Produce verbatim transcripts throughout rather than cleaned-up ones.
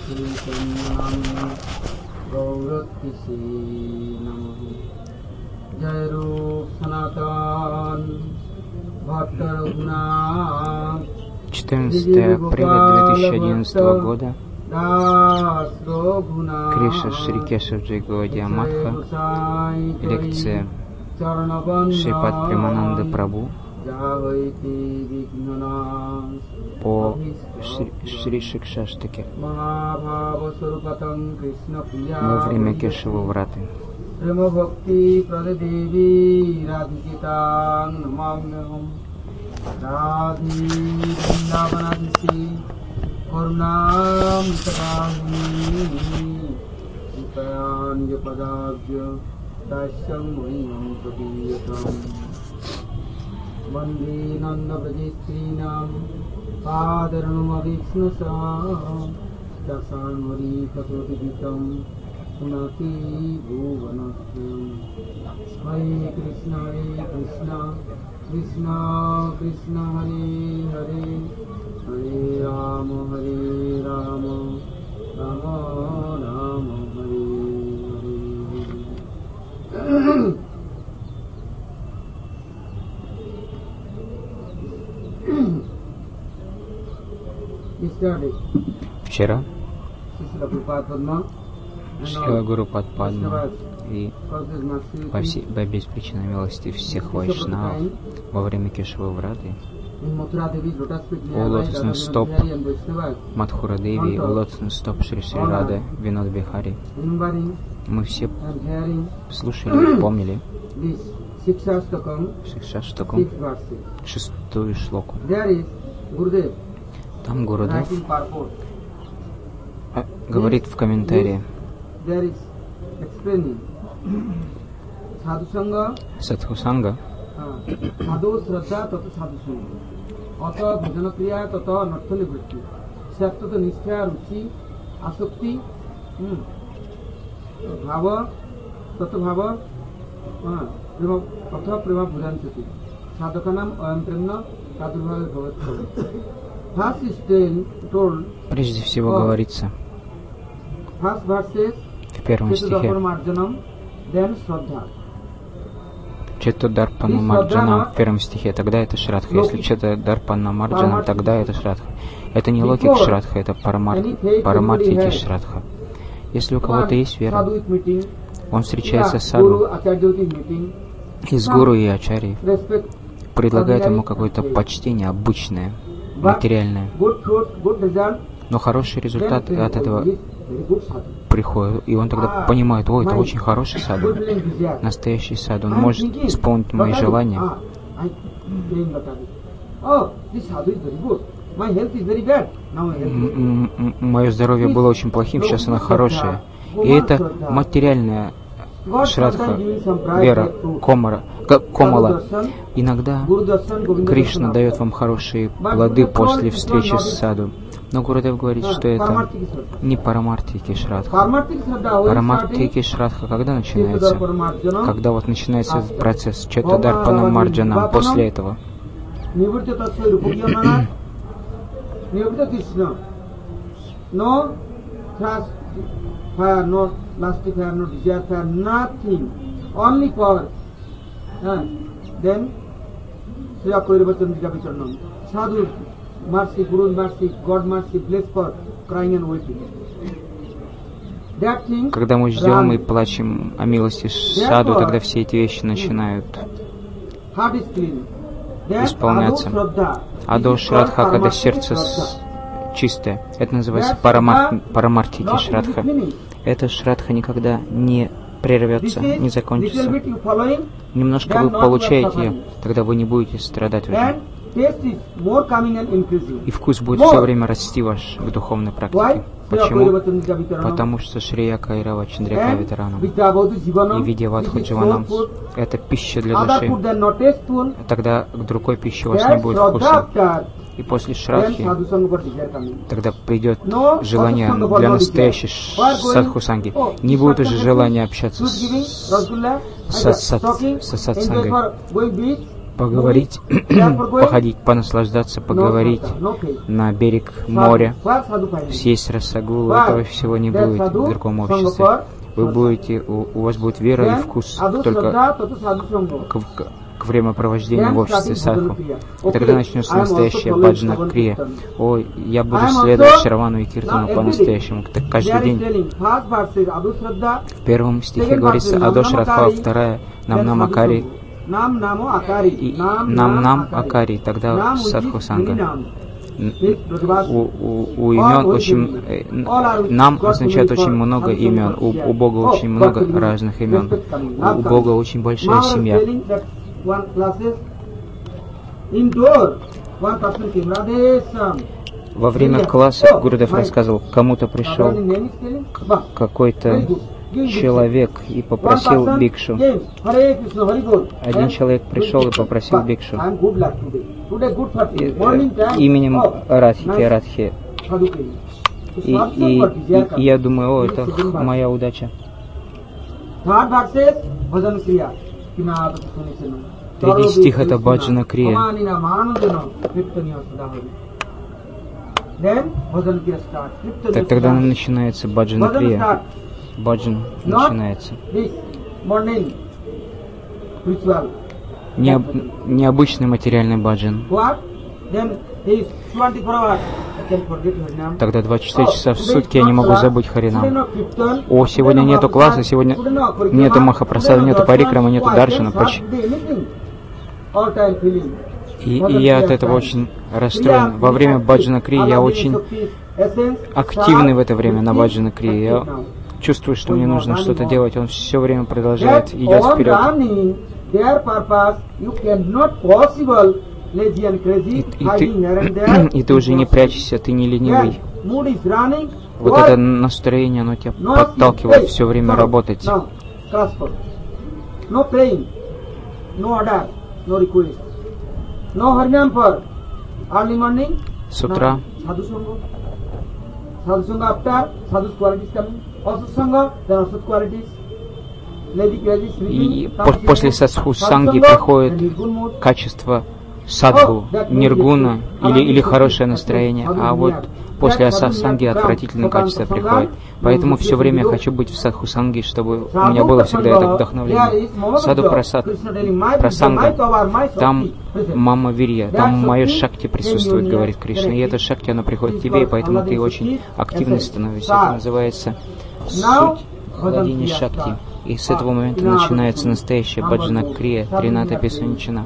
четырнадцатое апреля две тысячи одиннадцатого года Кришна Шри Кешавджи Гаудия Матха, лекция Шрипад Премананда Прабху по Шри Шикшаштаке во время Кешава Враты. Vande Nanda Vrajestrinam Padaranum Aviksnasam Dasanvari Katoditam Punati Bhuvanasam. Hare Krishna Hare Krishna Krishna Krishna Hare Hare Hare Rama Hare Rama Rama Rama Hare Hare. Вчера Шрила Гуру Падма и по всей по беспричинной милости всех вайшнав во время Кешава Враты у лотосных стоп Мадхура Деви, у лотосных стоп Шри Шри Рады Винод Бихари мы все слушали и помнили Шикшаштакам, шестую шлоку. Там Гурудев говорит в комментарии: Садхусанга прежде всего говорится в первом стихе Чето Дарпану Марджанам в первом стихе, тогда это Шрадха. Если Чето Дарпану Марджанам, тогда это Шрадха. Это не локик Шрадха, это парамартхики Шрадха. Если у кого-то есть вера, он встречается с саду и с гуру и ачарьей, предлагает ему какое-то почтение обычное, материальное. Но хороший результат от этого приходит, и он тогда понимает: ой, это очень хороший саду, настоящий саду, он может исполнить мои желания. Мое здоровье было очень плохим, сейчас оно хорошее. И это материальная Шрадха, вера, комара, комала. Иногда Кришна дает вам хорошие плоды после встречи с саду. Но Гурудев говорит, что это не парамартхики Шрадха. Парамартхики Шрадха когда начинается? Когда вот начинается процесс Чета Дарпана Марджанам, после этого. Fire, no plastic fire, no desire fire, nothing, only power. Uh, then, Sri Akoirvachan Jagavicharnam, Sadhu, mercy, Guru's mercy, God mercy, bless for crying and weeping. That thing, когда мы ждем и плачем о милости саду, тогда все эти вещи начинают исполняться. Адо Шрадха, когда сердце чистое, это называется парамар... парамартхики Шрадха. Эта Шрадха никогда не прервется, не закончится. Немножко вы получаете ее, тогда вы не будете страдать уже. И вкус будет все время расти ваш к духовной практике. Почему? Потому что Шрия Кайрава Чандрика Ветеранам и Видьявадху Дживанам — это пища для души. Тогда к другой пище у вас не будет вкуса. И после Шрадхи тогда придет желание для настоящей садхусанги. Не будет уже желания общаться с садсангой. поговорить, походить, понаслаждаться, поговорить на берег моря, съесть расагулу, этого всего не будет в другом обществе. Вы будете, у, у вас будет вера и вкус только к, к, к времяпровождению в обществе садху. И тогда начнется настоящая баджана крия. О, я буду следовать Шравану и Киртану по-настоящему. Так каждый день. В первом стихе говорится Адо Шрадха, вторая Нам Нам Акари. И Нам Нам Акари, тогда садху санга. У, у, у имен очень... Э, нам означает очень много имен. У, у Бога очень много разных имен. У, у Бога очень большая семья. Во время класса Гурудев рассказывал, кому-то пришел какой-то человек и попросил бикшу. Один человек пришел и попросил бикшу. И, э, именем Радхики, Радхи. И, и, и, и я думаю, о, это моя удача. Третий стих — это баджана крия. Так тогда начинается баджана крия. Баджан начинается. Необ, необычный материальный баджан. Тогда двадцать четыре часа в сутки я не могу забыть Харинам. О, сегодня нету класса, сегодня нету Махапрасада, нету парикрама, нету даршана. И, и я от этого очень расстроен. Во время баджана крии я очень активный в это время на баджана крии. Я чувствую, что мне нужно что-то делать. Он все время продолжает, идет вперед. И, и, ты, и ты уже не прячешься, ты не ленивый. Вот это настроение, оно тебя подталкивает все время работать. С утра и после садху санги приходит качество садху, ниргуна или, или хорошее настроение, а вот после асасанги отвратительное качество приходит. Поэтому все время я хочу быть в садху санги, чтобы у меня было всегда это вдохновление. Саду прасад, прасанга, там мама вирья, там мое шакти присутствует, говорит Кришна. И это шакти, оно приходит к тебе, и поэтому ты очень активный становишься. Это называется суть владения шакти. И с этого момента начинается настоящая баджана крия, трината писаничана.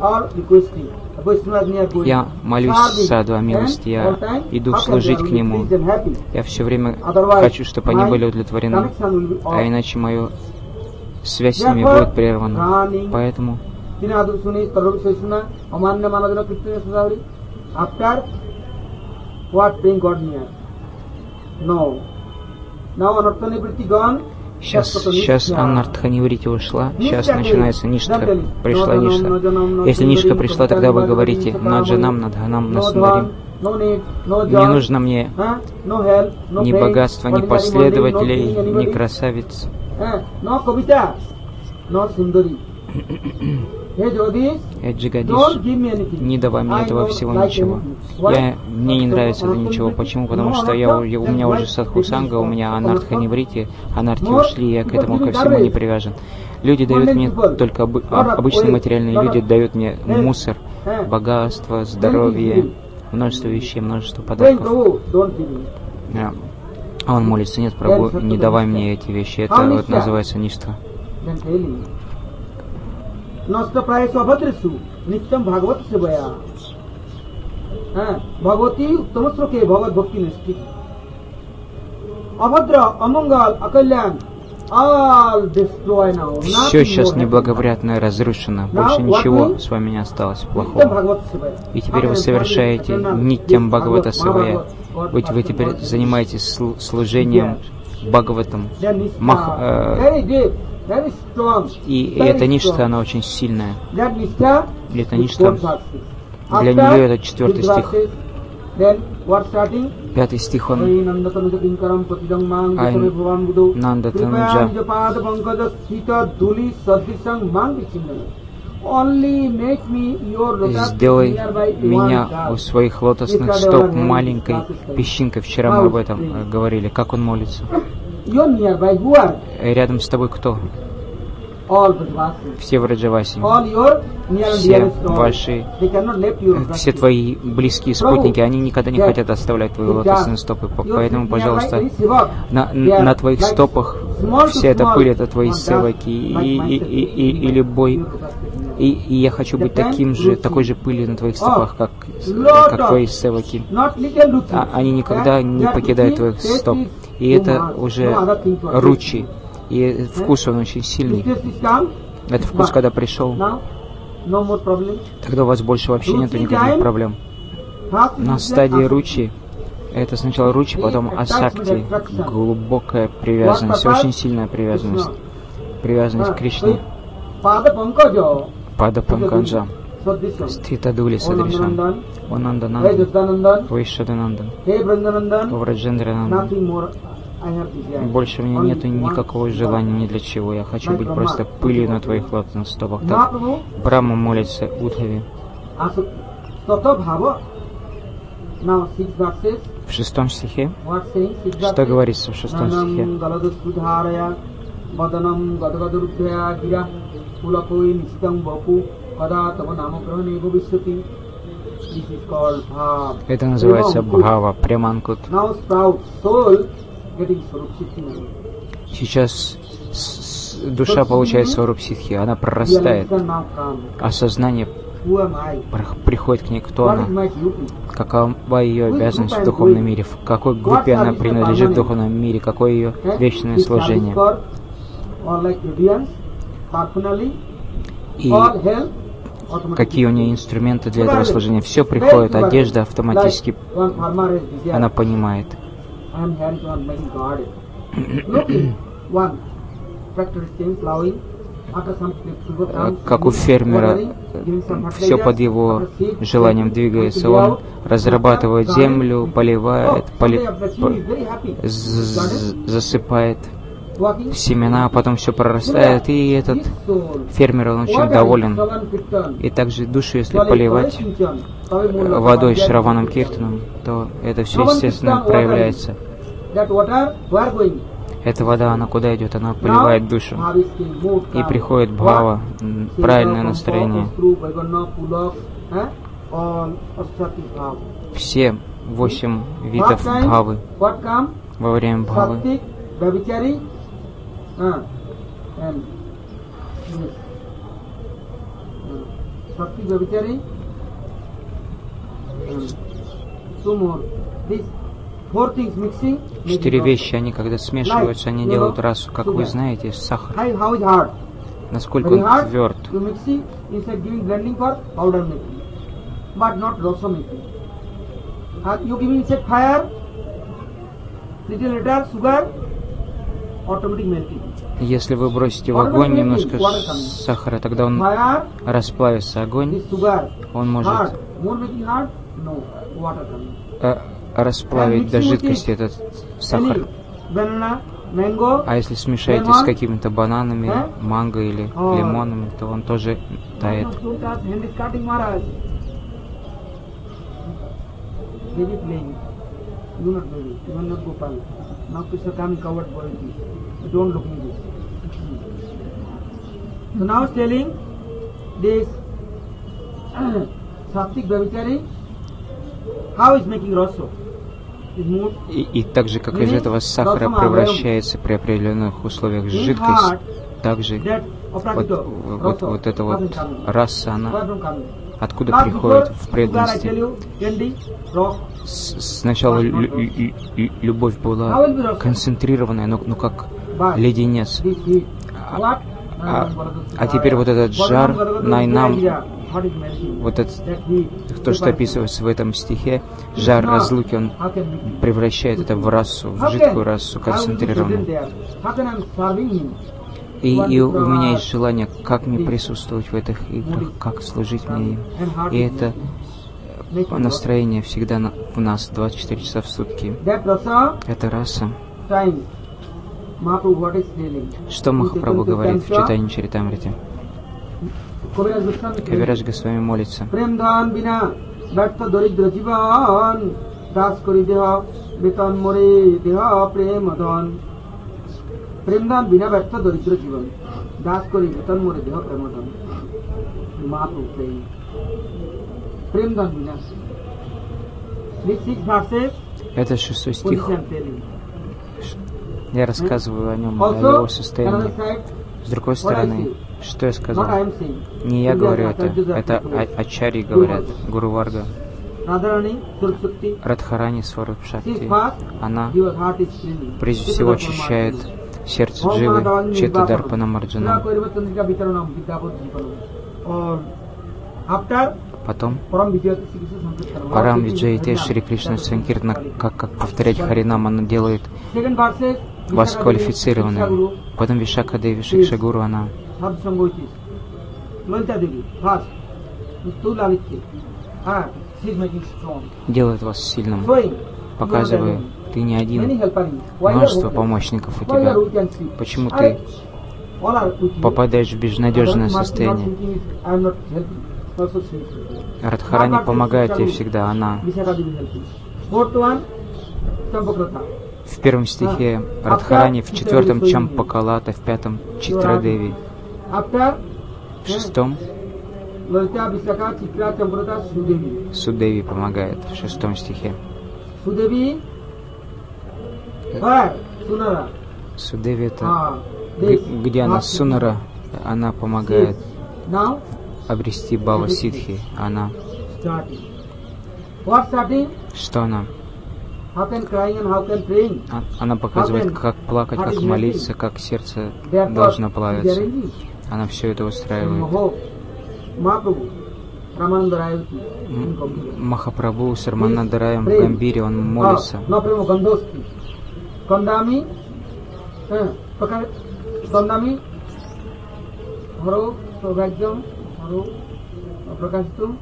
Я молюсь саду о милости, я иду служить к нему. Я все время хочу, чтобы они были удовлетворены, а иначе мою связь с ними будет прервана. Поэтому Сейчас, сейчас Аннартха Ниврити ушла, сейчас начинается Ништха, пришла Ништха. Если Ништха пришла, тогда вы говорите Наджанам, Надханам, Насундарим. Не нужно мне ни богатства, ни последователей, ни красавиц. Эджигадиш, не давай мне этого всего ничего. Я, мне не нравится это ничего. Почему? Потому что я, у меня уже садхусанга, у меня анартха неврити, анарти ушли, я к этому ко всему не привязан. Люди дают мне, только обы, обычные материальные люди дают мне мусор, богатство, здоровье, множество вещей, множество подарков. А он молится: нет, Прабху, не давай мне эти вещи. Это вот называется ништха. नष्ट प्रायसु अभद्रेषु नित्यम भागवत सेवया भगवती उत्तम श्लोके भगवत भक्ति निष्ठित अभद्र अमंगल अकल्याण all destroy now. Все сейчас неблагоприятное разрушено, больше ничего с вами не осталось плохого. И теперь вы совершаете ниттям Бхагавата Севая. Ведь вы теперь занимаетесь служением Бхагаватам. Мах, э, И эта ништха, она очень сильная. И эта ништха, для нее это четвертый стих. Пятый стих, он Ай Нанда Танджа. Сделай меня у своих лотосных стоп маленькой песчинкой. Вчера мы об этом говорили. Как он молится? Рядом с тобой кто? Все Враджаваси, все ваши, все твои близкие спутники, они никогда не хотят оставлять твои лотосные стопы. Поэтому, пожалуйста, на, на твоих стопах вся эта пыль — это твои севаки и, и, и, и, и любой. И, и я хочу быть таким же, такой же пылью на твоих стопах, как, как твои севаки. А, они никогда не покидают твоих стоп. И это уже ручи. И вкус, он очень сильный. Этот вкус, когда пришел, тогда у вас больше вообще нету никаких проблем. На стадии ручи, это сначала ручи, потом асакти, глубокая привязанность, очень сильная привязанность. Привязанность к Кришне. Пада Панкаджа, Стхитадули Садришан, О Нанданандан, О Ишаданандан, О Враджендранандан. Больше у меня нету никакого желания ни для чего. Я хочу быть просто пылью на твоих лотосных стопах. Так Брахма молится Удхави. В шестом стихе, что говорится в шестом стихе? Это называется Бхава, Преманкут. Сейчас душа получает сваруб ситхи, она прорастает. Осознание приходит к ней, кто она, какова ее обязанность в духовном мире, в какой группе она принадлежит в духовном мире, какое ее вечное служение. И какие у нее инструменты для этого служения. Все приходит, одежда автоматически, она понимает. Как у фермера, все под его желанием двигается. Он разрабатывает землю, поливает, поли... засыпает семена, а потом все прорастает, и этот фермер, он очень доволен. И также душу, если поливать водой Шраванам Киртаном, то это все естественно проявляется. Эта вода, она куда идет? Она поливает душу. И приходит бхава, правильное настроение. Все восемь видов бхавы во время бхавы. Четыре вещи, они когда смешиваются, они делают расу, как вы знаете, сахар. Насколько он тверд. Если вы бросите в огонь немножко сахара, тогда он расплавится. Огонь, он может расплавить до жидкости этот сахар. А если смешаете с какими-то бананами, манго или лимонами, то он тоже тает. И, и так же, как из этого сахара превращается при определенных условиях жидкость, также вот, вот, вот эта вот раса, она откуда приходит в преданности. С, сначала лю, лю, лю, любовь была концентрированная, ну, ну как леденец. А, а, а теперь вот этот жар, найнам, вот это, то, что описывается в этом стихе, жар разлуки, он превращает это в расу, в жидкую расу, концентрированную. И, и у меня есть желание, как мне присутствовать в этих играх, как служить мне им. И это настроение всегда на, в нас двадцать четыре часа в сутки. Это раса. Что Махапрабху говорит в Чайтанья Чаритамрите? Kaviraj Goswami. Кавирадж Госвами молится. Prem dhan bina ব্যর্থ দরিদ্র জীবন দাস করি দেহ বেতন মরে দেহ প্রেম ধন প্রেম দান বিনা ব্যর্থ দরিদ্র জীবন দাস করি বেতন মরে দেহ প্রেম ধন Mahaprabhu saying প্রেম দান বিনা These six verses Это шестой стих. position telling. Я рассказываю о нем, о Also, его another состоянии. side, С другой стороны, что я not I сказал? am saying. Не я говорю это, это а- ачарьи говорят, Гуру Варга. Radharani, Surshakti, Радхарани she Сварупшакти, is fast, она your heart is clean. прежде всего очищает сердце Дживы, Четтадарпана Марджана. After Потом Param Vijayate Shri Krishna Sankirtana. Парам Виджайте Шри Кришна Санкиртана, как, как повторять Харинам, она делает Second verse, вас квалифицированным. Потом Вишака Деви Шикша Гуру, она Sadhusangoitis. Lalita Devi, first. Two Lalitki. Ah, she is making strong. делает вас сильным, Showing. показывая, ты не Many один, helpers. Why you are множество hopeless? помощников у Why you are тебя. weak and sick? Почему I- ты all are with you. попадаешь в безнадежное Must not состояние? thinking is, I am not helping. Also sick. Радхарани помогает тебе всегда, она. Vishaka Devi helping. Fourth one, Champakrata. В первом стихе Радхарани, в четвертом Чампакалата, в пятом Читрадеви, After в шестом Lalita, Vishaka, Chitra, Champakrata, Sudevi. Судеви помогает, в шестом стихе. Sudevi, where? Sunara. Судеви это Ah, г- this. где она, Not Сунара, она помогает Now, обрести Бава Сидхи. Она, starting. What starting? что она? How can crying and how can praying? А- Она показывает, как плакать, как молиться, как сердце должно плавиться. Она все это устраивает. Maho, Mahaprabhu, Ramananda Rayuti, in М- Gambhira. Махапрабху с Раманандараем в Гамбире, он молится. No prema Gandoski. Kandami, eh, Pakar, Kandami, Haro, Saubhagyam, Haro, Prakashitam.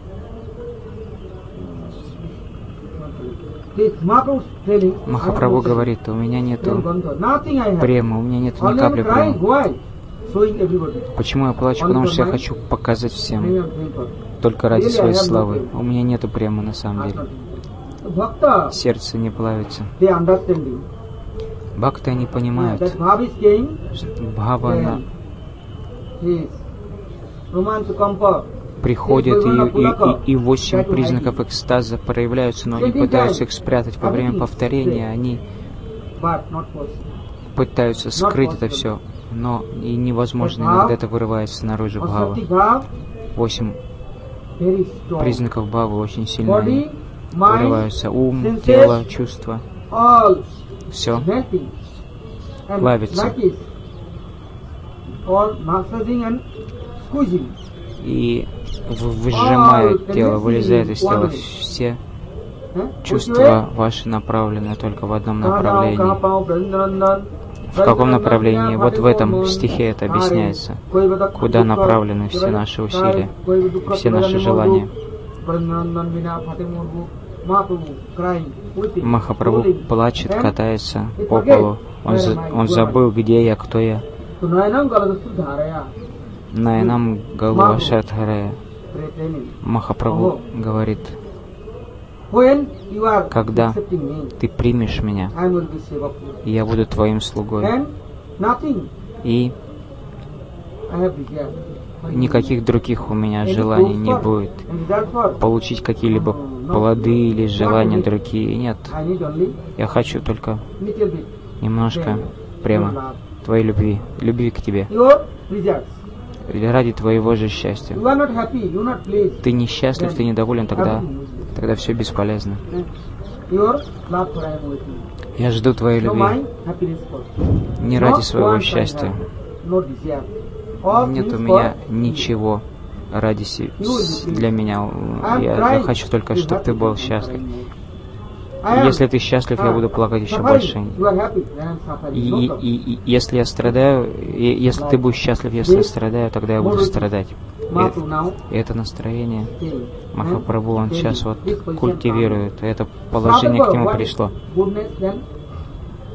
This Mahaprabhu telling, Махапрабху говорит, у меня Prem нету Gandha, nothing I have. премы, у меня нету ни Only I am капли crying, премы. why? Showing everybody. Почему я плачу? Потому что я хочу показать всем, Prem and prem for. только ради Really, I своей have no славы. prema. У меня нету премы на самом деле. Bhakta, Сердце не плавится. they understanding. Бхакты не понимают. That bhav is came, Бхава, она his romance comfort. приходит, и, и, и, и восемь признаков экстаза проявляются, но они пытаются их спрятать во время повторения, они But not possible. пытаются скрыть это все, но и невозможно, иногда это вырывается наружу Бхава. Asakti bhav, Восемь very strong. признаков Бхавы очень сильно Body, mind, вырываются. Ум, senses, тело, чувства, all все melting. And плавится. like it, all massaging and squeezing. И в- выжимает тело, вылезает из тела. Все Eh? чувства ваши направлены только в одном направлении. В В каком направлении? Вот в этом стихе это объясняется. Куда направлены все наши усилия, все наши желания. Махапрабху плачет, катается по полу. Он, за- он забыл, где я, кто я. Найнам Галвашадхарая. Махапрабху говорит, когда ты примешь меня, я буду твоим слугой. И никаких других у меня желаний не будет. Получить какие-либо плоды или желания другие. Нет. Я хочу только немножко прямо твоей любви, любви к тебе. Или ради твоего же счастья. Ты несчастлив, ты недоволен, тогда, тогда все бесполезно. Я жду твоей любви не ради своего счастья. Нет у меня ничего ради се- с- для меня. Я, я хочу только, чтобы ты был счастлив. Если ты счастлив, я буду плакать еще больше. И, и, и, и если я страдаю, и, если ты будешь счастлив, если я страдаю, тогда я буду страдать. И, и это настроение Махапрабху, он сейчас вот культивирует. Это положение к нему пришло.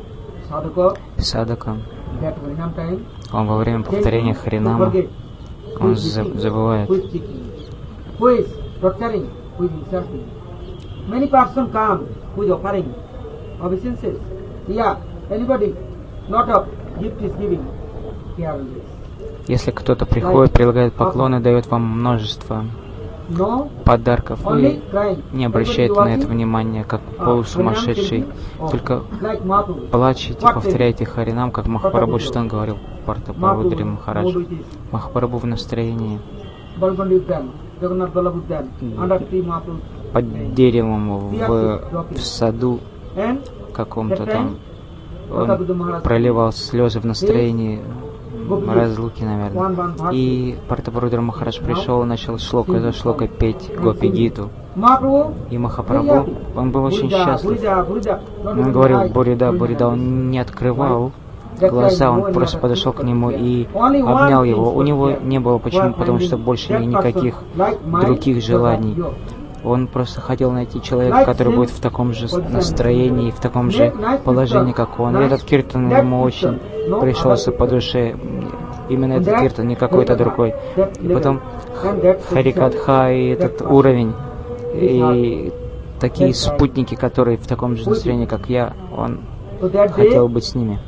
Садака, он во время повторения Харинама who Он is за- cheating, забывает. who is cheating, who is torturing, who is insulting. Many persons come who is offering obeisances. Yeah, anybody, lot of gift is giving. Careless. Если кто-то приходит, предлагает поклоны, дает вам множество No, подарков, only вы crying. не обращаете Everybody на это watching. внимания, как Ah, полусумасшедший. Harinam Kirti, Только oh, like Mahaprabhu. плачете, What повторяете Харинам, как Махапрабху Штан говорил Партапарудри Mahaprabhu, Махарадж. mood with this. Махапрабху в настроении Balbandi Udyan, Jagannath Vallabh Udyan, under tree Mahaprabhu. под деревом в, в саду And каком-то that там. time, Он Pratabuddha Maharaj проливал слезы в настроении Gopis, разлуки, one наверное. one bhakti. И Партапарудра Махарадж пришел и начал шлока за шлокой петь Гопи Гиту. Mahaprabhu, И Махапрабху, он был очень счастлив. Он говорил Бурида, Бурида, он не открывал глаза, он просто подошел к нему и обнял его. У него не было почему, потому что больше ни никаких других желаний. Он просто хотел найти человека, который будет в таком же настроении, в таком же положении, как он. И этот киртан ему очень пришелся по душе. Именно этот киртан, не какой-то другой. И потом Харикатха и этот уровень, и такие спутники, которые в таком же настроении, как я, он хотел быть с ними.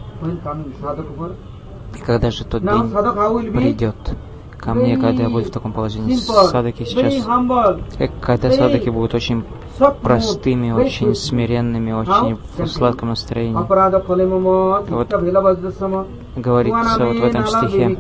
И когда же тот день придет ко мне, когда я буду в таком положении? Садаки сейчас, э, когда садаки будут очень простыми, очень смиренными, очень в сладком настроении. Вот говорится вот в этом стихе.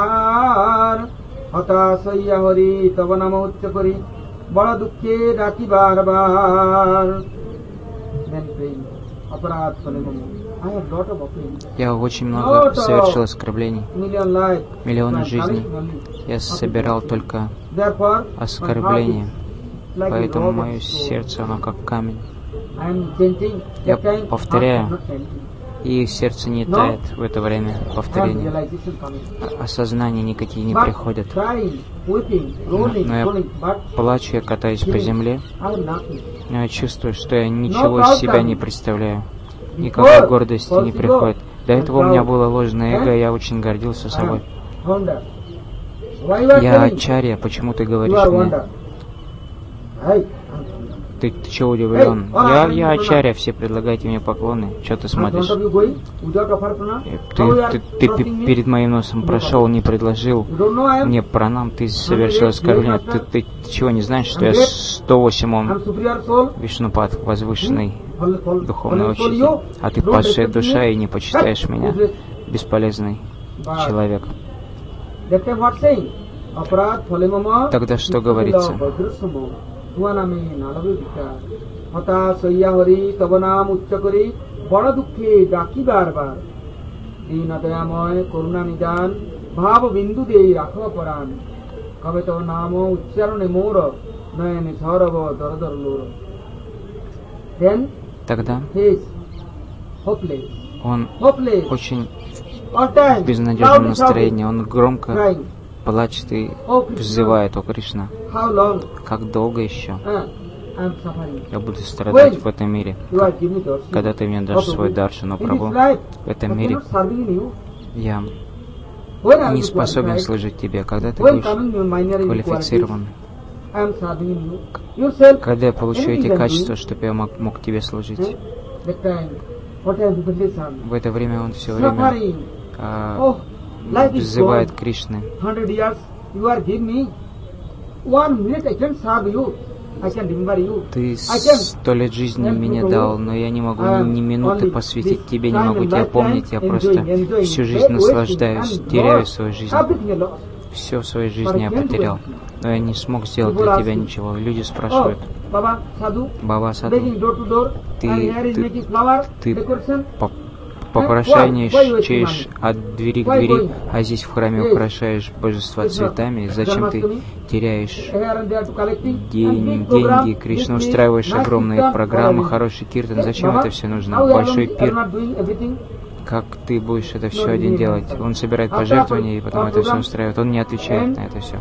Я очень много совершил оскорблений, миллионы жизней. Я собирал только оскорбления, поэтому мое сердце, оно как камень. Я повторяю, и сердце не тает в это время повторения. Осознания никакие не приходят. Но я плачу, я катаюсь по земле, но я чувствую, что я ничего из себя не представляю. Никакой гордости не приходит. До этого у меня было ложное эго, я очень гордился собой. Я ачарья, почему ты говоришь мне? Ты, ты чего удивлен? Я, я ачарья, все предлагаете мне поклоны. Что ты смотришь? Ты, ты, ты, ты перед моим носом прошел, не предложил мне пранам, ты совершил оскорбление. Ты, ты, ты чего не знаешь, что я сто восьмом Вишнупад, возвышенный духовный учитель, а ты падшая душа и не почитаешь меня, бесполезный человек. Тогда что говорится? Тогда он очень в безнадежном настроении, он громко плачет и взывает: «О Кришна, как долго еще я буду страдать в этом мире, когда ты мне дашь свой даршан, о Прабху, в этом мире я не способен служить тебе, когда ты будешь квалифицирован, когда я получу эти качества, чтобы я мог, мог тебе служить». В это время он все время а, взывает Кришны. Ты сто лет жизни мне дал, но я не могу ни, ни минуты посвятить тебе, не могу тебя помнить, я просто всю жизнь наслаждаюсь, теряю свою жизнь. Все в своей жизни я потерял, но я не смог сделать для тебя ничего. Люди спрашивают: Баба Саду, ты, ты, ты по, попрошайничаешь от двери к двери, а здесь в храме украшаешь божества цветами. Зачем ты теряешь день, деньги? Кришна, устраиваешь огромные программы, хороший киртан. Зачем это все нужно? Большой пир. Как ты будешь это все один делать? Он собирает пожертвования и потом это все устраивает. Он не отвечает на это все.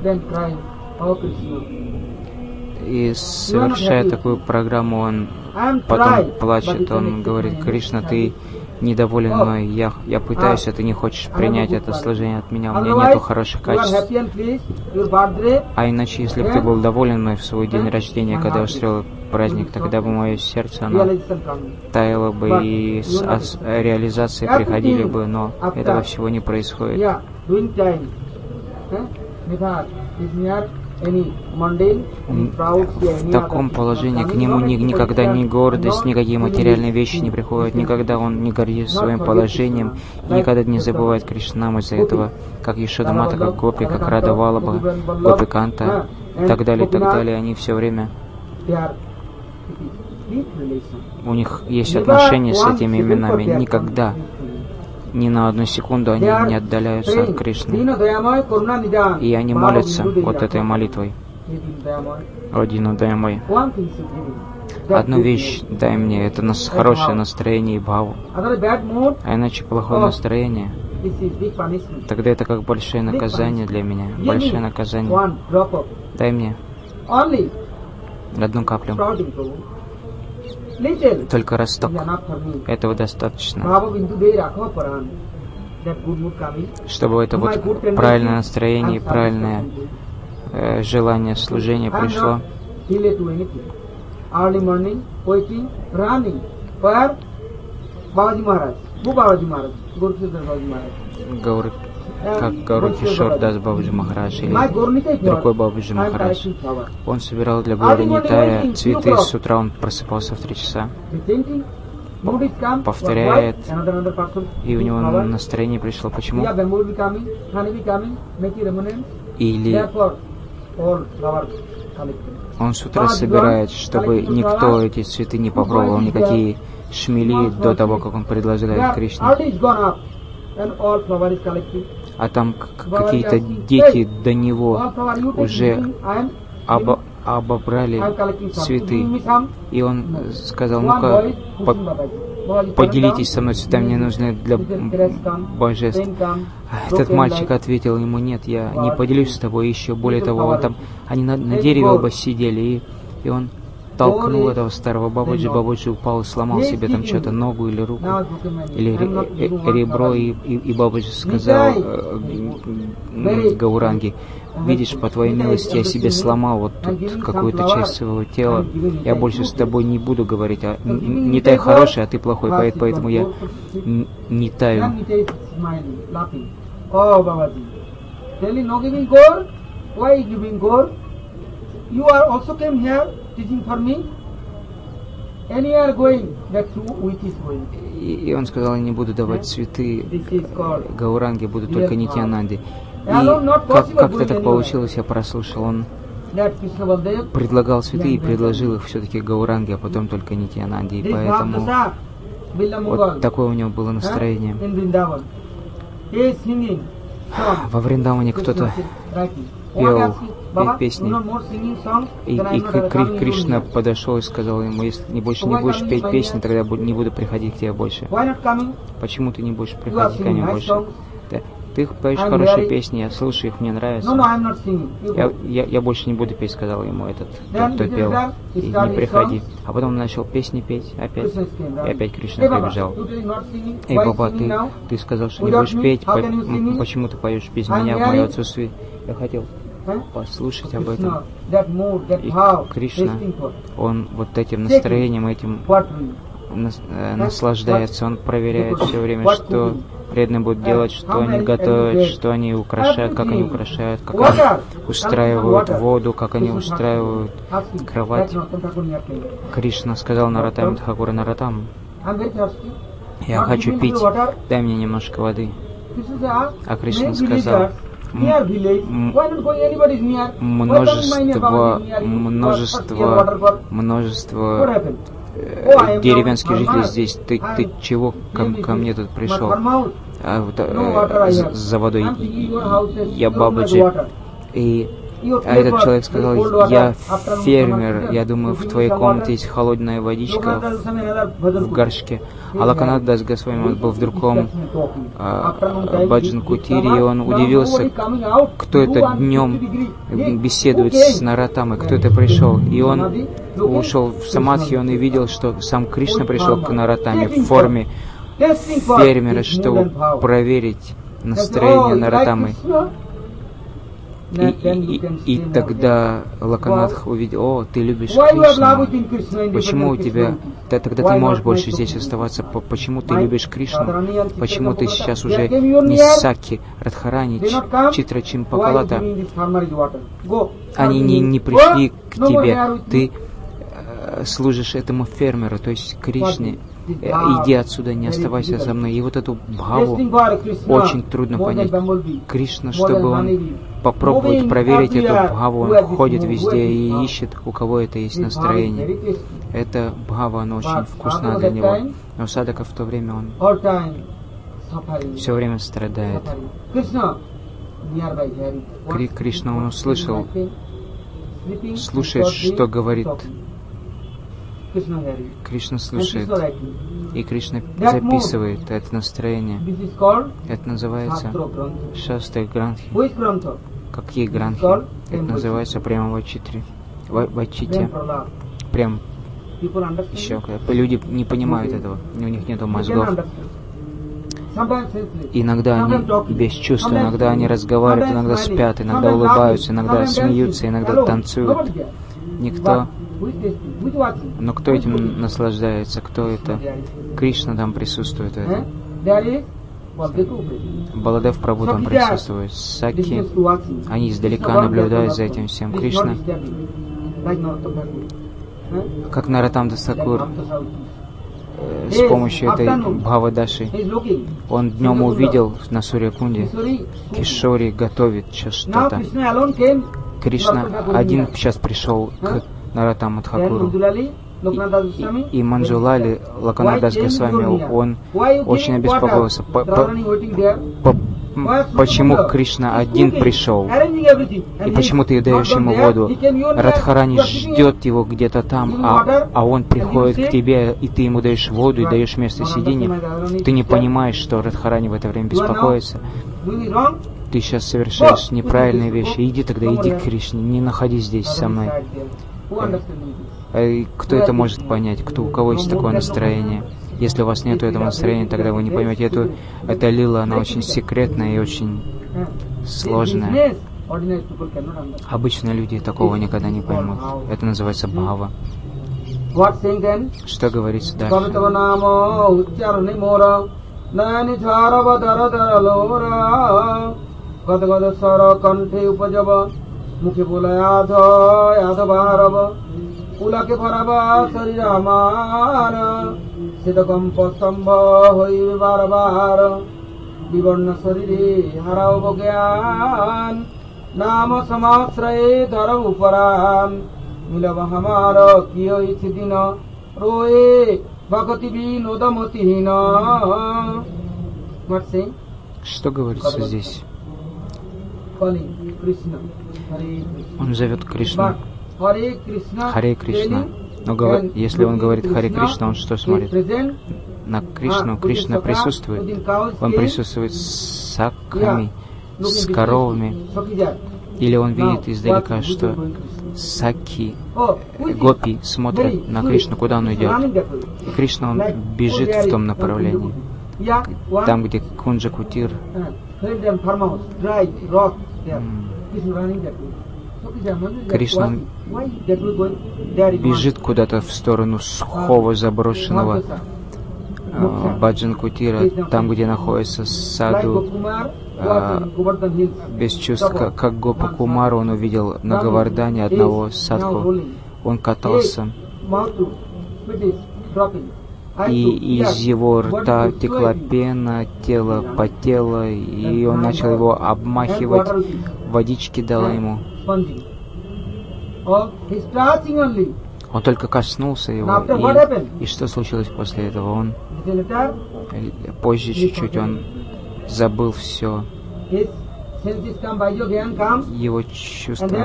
И совершая такую программу, он потом плачет, он говорит: Кришна, ты недоволен мной, я, я пытаюсь, а ты не хочешь принять это служение от меня, у меня нету хороших качеств. А иначе, если бы ты был доволен мной в свой день рождения, когда я устроил праздник, тогда бы мое сердце, оно таяло бы, и с, а с реализацией приходили бы, но этого всего не происходит. В таком положении к нему ни, никогда ни гордость, никакие материальные вещи не приходят, никогда он не гордится своим положением, никогда не забывает Кришнам из-за этого, как Ешода Мата, как Гопи, как Рада Валаба, Гопи Канта и так далее, и так далее. Они все время, у них есть отношения с этими именами, никогда, ни на одну секунду они не отдаляются от Кришны. И они молятся вот этой молитвой. О Дину, дай мой. Одну вещь дай мне, это нас хорошее настроение и бхаву. А иначе плохое настроение, тогда это как большое наказание для меня. Большое наказание. Дай мне одну каплю. Только росток. Этого достаточно. Чтобы это вот правильное настроение и правильное э, желание служения пришло. Гаур, как Гаур Кишор Дас Бабаджи Махарадж или другой Бабаджи Махарадж. Он собирал для Гаури Нитая цветы, с утра он просыпался в три часа, повторяет, и у него настроение пришло. Почему? Или он с утра собирает, чтобы никто эти цветы не попробовал, никакие шмели до того, как он предлагает Кришне. А там какие-то дети до него уже обо обобрали цветы. И он сказал: ну-ка, по поделитесь со мной цветами, мне нужны для божеств. А этот мальчик ответил ему: нет, я не поделюсь с тобой. Еще более того, он там, они на, на дереве оба сидели, и, и он толкнул этого старого Бабаджи, Бабаджи упал и сломал себе там что-то, ногу или руку, или ребро, и, и, и Бабаджи сказал э, Гауранги: видишь, по твоей милости я себе сломал вот тут какую-то часть своего тела, я больше с тобой не буду говорить, а не тай хороший, а ты плохой, поэтому я не таю. И он сказал: я не буду давать цветы Гауранге, буду только Нитьянанде. И как, как-то так получилось, я прослушал, он предлагал цветы и предложил их все-таки Гауранге, а потом только Нитьянанде. И поэтому вот такое у него было настроение. Во Вриндаване кто-то пел песни, и, и Кри Кришна подошел и сказал ему: если не больше не будешь петь песни, тогда не буду приходить к тебе больше. Почему ты не будешь приходить ко мне больше? Ты, ты поешь хорошие песни, я слушаю их, мне нравится. Я, я, я больше не буду петь, сказал ему этот, тот, кто пел, и не приходи. А потом он начал песни петь опять, и опять Кришна прибежал. Эй, Баба, ты, ты сказал, что не будешь петь, по, почему ты поешь без меня в мое отсутствие? Я хотел послушать об этом. И Кришна, он вот этим настроением, этим нас, э, наслаждается, он проверяет все время, что преданные будут делать, что они готовят, что они украшают, как они украшают, как они устраивают воду, как они устраивают кровать. Кришна сказал Нароттаме Тхакуру: Нароттам, я хочу пить, дай мне немножко воды. А Кришна сказал: множество, множество, множество э, деревенских жителей здесь. Ты, ты чего ко, ко мне тут пришел? А, вот, э, за, за водой. Я Бабаджи. И а этот человек сказал: я фермер, я думаю, в твоей комнате есть холодная водичка в, в горшке. А Локанат Дас Госвами был в другом а, Баджан Кутире, и он удивился, кто это днем беседует с Нароттамой, кто это пришел. И он ушел в самадхи, он и видел, что сам Кришна пришел к Нароттаме в форме фермера, чтобы проверить настроение Наратамы. И, и, и, и тогда Локанатх увидел: о, ты любишь Кришну. Почему у тебя... Ты, тогда ты не можешь больше здесь оставаться. Почему ты любишь Кришну? Почему ты сейчас уже не Саки, Радхарани, Читра Чимпакалата? Они не, не пришли к тебе. Ты э, служишь этому фермеру, то есть Кришне. Иди отсюда, не оставайся со мной. И вот эту бхаву очень трудно понять. Кришна, чтобы он попробовать проверить эту бхаву, он ходит везде и ищет, у кого это есть настроение. Эта бхава, она очень вкусна для него. Но садака в то время он все время страдает. Кри Кришна, он услышал, слушает, что говорит. Кришна слушает, и Кришна записывает это настроение. Это называется Шастры Грантхи. Какие Грантхи? Это называется прямо Вачитри. Вачитя. Прям еще. Люди не понимают этого, у них нету мозгов. Иногда они без чувств, иногда они разговаривают, иногда спят, иногда улыбаются, иногда смеются, иногда танцуют. Никто... Но кто этим наслаждается? Кто это? Кришна там присутствует. Это. Баладев Прабhu там присутствует. Саки, они издалека наблюдают за этим всем. Кришна, как Наратам Дас Такур, с помощью этой Бхавадаши, он днем увидел на Сурьякунде, Кишори готовит сейчас что-то. Кришна один сейчас пришел к Наратаму Тхакуру. И, и Манджулали, Локанадас Госвами, он очень обеспокоился. По, по, по, почему Кришна один пришел? И почему ты даешь ему воду? Радхарани ждет его где-то там, а, а он приходит к тебе, и ты ему даешь воду и даешь место сидения. Ты не понимаешь, что Радхарани в это время беспокоится. Ты сейчас совершаешь неправильные вещи. Иди тогда, иди к Кришне, не находись здесь со мной. А кто это может понять? Кто, у кого есть такое настроение? Если у вас нет этого настроения, тогда вы не поймете. Эту, эта лила, она очень секретная и очень сложная. Обычные люди такого никогда не поймут. Это называется бхава. Что говорится дальше? মুখে বলে আধয় আধবারব উলাকে ভরাবা শরীর আমার সেরকম প্রস্তম্ভ হইবে বারবার বিবর্ণ শরীরে হারাও জ্ঞান নাম সমাশ্রয়ে ধর উপরাম মিলব আমার কি হইছে দিন রোয়ে ভগতি বিনোদমতিহীন। Что говорится здесь? Он зовет Кришну. Харе Кришна. Но говор... если он говорит Харе Кришна, он что смотрит? На Кришну. Кришна присутствует. Он присутствует с саками, с коровами. Или он видит издалека, что саки, гопи смотрят на Кришну, куда он идет. И Кришна, он бежит в том направлении. Там, где Кунджа Кутир. Кришна бежит куда-то в сторону сухого заброшенного э, Баджан Кутира, там, где находится саду, э, без чувств, как, как Гопа Кумар, он увидел на Говардане одного садху. Он катался, и из его рта текла пена, тело потело, и он начал его обмахивать, водички дала ему. Он только коснулся его, и, и что случилось после этого? Он позже чуть-чуть он забыл все. Его чувства.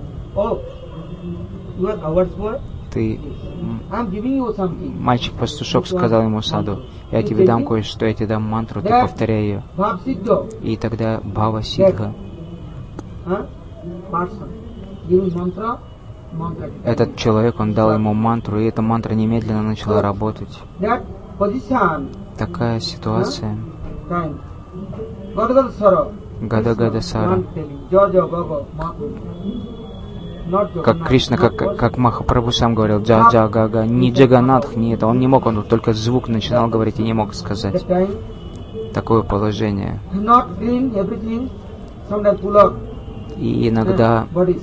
Ты, мальчик-пастушок сказал ему саду, я тебе дам кое-что, я тебе дам мантру, ты повторяй ее. И тогда Бхава Сидха. Этот человек, он дал ему мантру, и эта мантра немедленно начала работать. такая ситуация. Gada Sara. Гада Гада Сара. Jaya Jaya Gaga Mahaprabhu. Как Кришна, как, как Махапрабху сам говорил, Джа Джа Гага, ни Джаганатх, ни это, он не мог, он только звук начинал говорить и не мог сказать. Такое положение. И иногда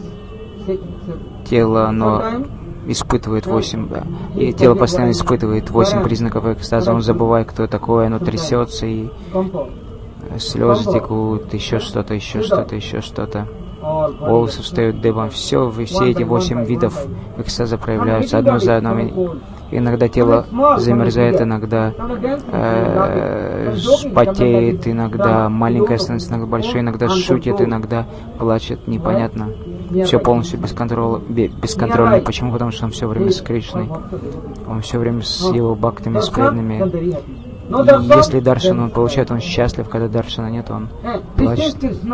тело, оно испытывает восемь, да, и тело постоянно испытывает восемь признаков экстаза, он забывает, кто такое, оно трясется, и слезы текут, еще что-то, еще что-то, еще что-то. Волосы встают дыбом. Все, все эти восемь видов экстаза проявляются одно за одним. Иногда тело замерзает, иногда э, потеет, иногда маленькое становится, иногда большое, иногда шутит, иногда плачет, непонятно. Все полностью бесконтрольно, бесконтрольно. Почему? Потому что он все время с Кришной. Он все время с его бхактами, с преданными. И если даршан он получает, он счастлив, когда даршана нет, он плачет.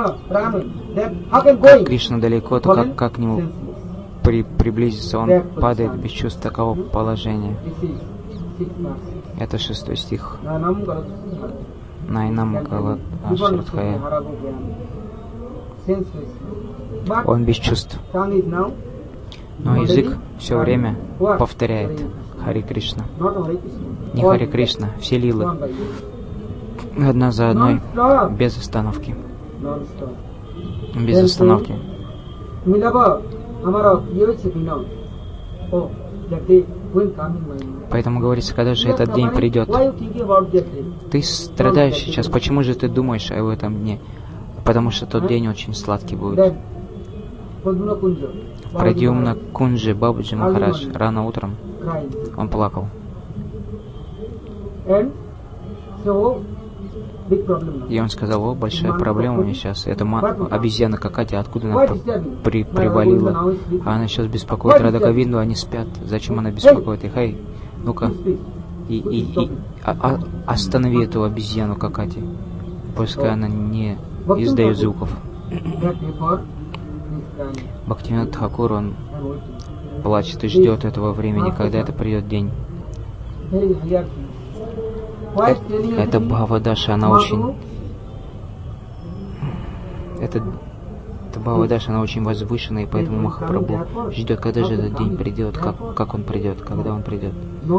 Как Кришна далеко, то как, как к нему при, приблизиться, он падает без чувств такого положения. Это шестой стих. Найнам Галат Ашратхая. Он без чувств. Но язык все время повторяет Хари Кришна. Не Хари Кришна, все лилы. Одна за одной, без остановки. Без остановки. Поэтому говорится, когда же этот день придет. Ты страдаешь сейчас, почему же ты думаешь об этом дне? Потому что тот день очень сладкий будет. В Прадьюмна Кунджи Бабаджи Махарадж рано утром он плакал. И он сказал: о, большая проблема у меня сейчас. Это обезьяна Какати, откуда она при привалила? А она сейчас беспокоит Радхагавинду, они спят. Зачем она беспокоит их? Эй, ну-ка, и, и, и, а, а, останови эту обезьяну Какати. Пускай она не издает звуков. Бхактивинод Тхакур, он плачет и ждет этого времени, когда это придет день. Это Бхавадаша, она очень... Это, это Бхавадаша, она очень возвышенная, и поэтому Махапрабху ждет, когда же этот день придет, как, как он придет, когда он придет.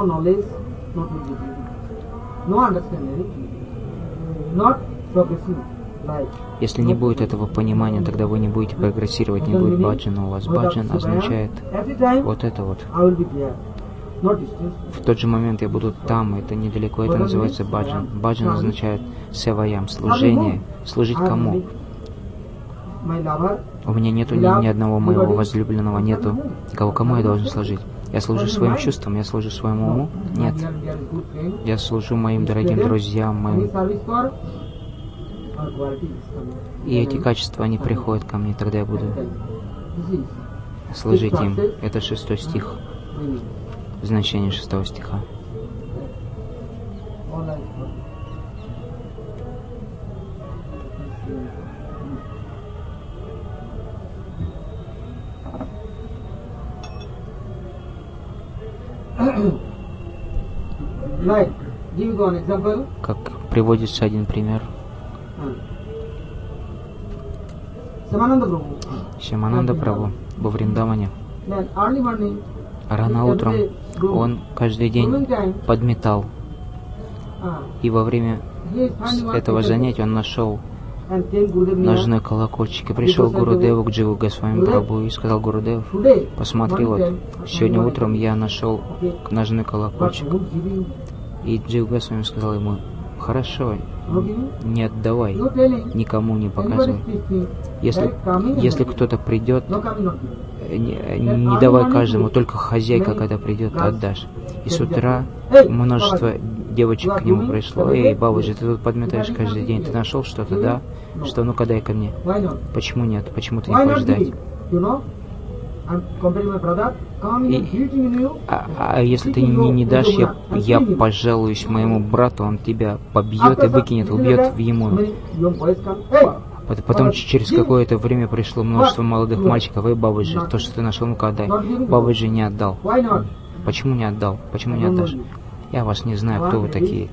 Если не будет этого понимания, тогда вы не будете прогрессировать, не будет баджана у вас. Баджан означает вот это вот. В тот же момент я буду там, это недалеко, это называется баджан. Баджан означает севаям, служение. Служить кому? У меня нету ни, ни одного моего возлюбленного, нету никого. Кому я должен служить? Я служу своим чувствам, я служу своему уму? Нет. Я служу моим дорогим друзьям, моим... И эти качества, они приходят ко мне, тогда я буду служить им. Это шестой стих. Значение шестого стиха. Как приводится один пример. Шьямананда Прабху во Вриндаване. Рано утром он каждый день подметал. И во время этого занятия он нашел ножной колокольчик. И пришел Гурудеву к Дживу Госвами Прабху и сказал: Гурудев, посмотри, вот сегодня утром я нашел ножной колокольчик. И Джива Госвами сказал ему: хорошо, не отдавай, никому не показывай. Если, если кто-то придет, не, не давай каждому, только хозяйка, когда придет, отдашь. И с утра множество девочек к нему пришло: эй, бабуджи, ты тут подметаешь каждый день, ты нашел что-то, да? Что, ну-ка дай ко мне. Почему нет? Почему ты не хочешь дать? И, а, а если ты не, не дашь, я, я пожалуюсь моему брату, он тебя побьет и выкинет, убьет в ему. Потом через какое-то время пришло множество молодых мальчиков: эй, бабуджи, то, что ты нашел, ну-ка отдай. Бабуджи не отдал. Почему не отдал? Почему не отдашь? Я вас не знаю, кто вы такие.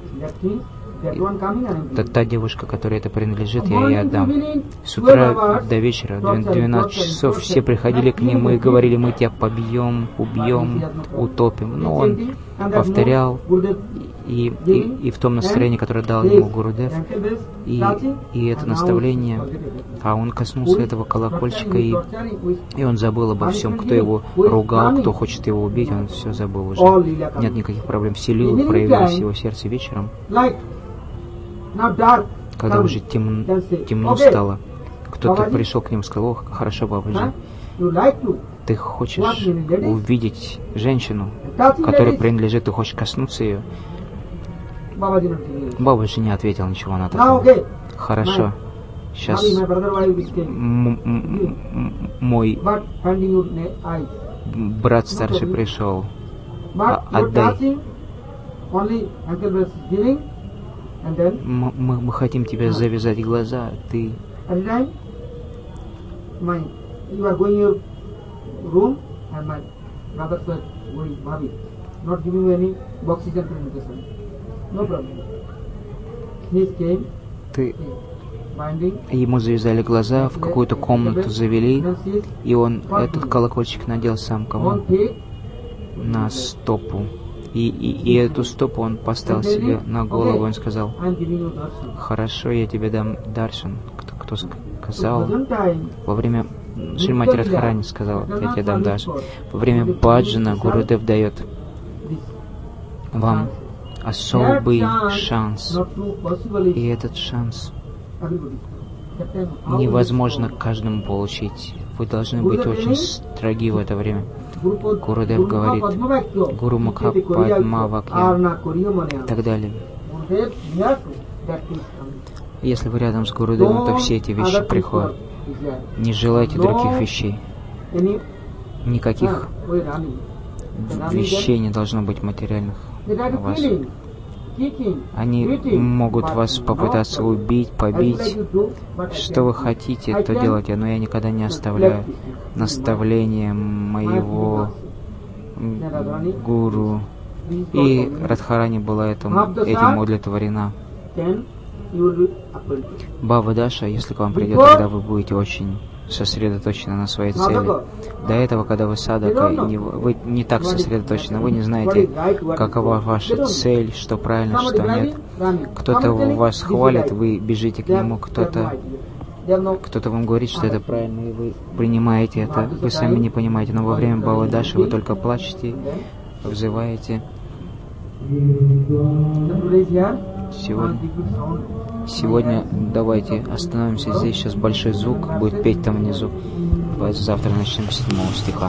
Та, та девушка, которой это принадлежит, я ей отдам. С утра до вечера, двенадцать часов, все приходили к нему и говорили, мы тебя побьем, убьем, утопим. Но он повторял, и, и, и в том настроении, которое дал ему Гурудев, и, и это наставление, а он коснулся этого колокольчика, и, и он забыл обо всем, кто его ругал, кто хочет его убить, он все забыл уже. Нет никаких проблем. Все лилы проявились в его сердце вечером. Когда уже тем, темно стало, кто-то пришел к нему и сказал, ох, хорошо, Бабаджи, ты хочешь увидеть женщину, которая принадлежит, ты хочешь коснуться ее? Бабаджи не ответил ничего на это. Хорошо, сейчас мой брат старший пришел, а, отдай. Мы, мы, мы хотим тебе завязать глаза, ты... Ты... Ему завязали глаза, в какую-то комнату завели, и он этот колокольчик надел сам кому? На стопу. И, и, и эту стопу он поставил себе на голову, он сказал, хорошо, я тебе дам даршан. Кто, кто сказал? Во время Шримати Радхарани сказал, я тебе дам даршан. Во время баджана Гурудев дает вам особый шанс. И этот шанс невозможно каждому получить. Вы должны быть очень строги в это время. Гурудев говорит, Гуру Мукха Падма Вакья и так далее. Если вы рядом с Гурудевом, то все эти вещи приходят. Не желайте других вещей. Никаких вещей не должно быть материальных у вас. Они могут вас попытаться убить, побить. Что вы хотите, то делайте, но я никогда не оставляю наставления моего гуру. И Радхарани была этим, этим удовлетворена. Баба Даша, если к вам придет, тогда вы будете очень сосредоточены на своей цели. До этого, когда вы садака, не, вы не так сосредоточены, вы не знаете, какова ваша цель, что правильно, что нет. Кто-то вас хвалит, вы бежите к нему, кто-то кто-то вам говорит, что это правильно, и вы принимаете это. Вы сами не понимаете, но во время Баба Даши вы только плачете, взываете. Сегодня, сегодня давайте остановимся здесь, сейчас большой звук, будет петь там внизу. Давайте завтра начнем с седьмого стиха.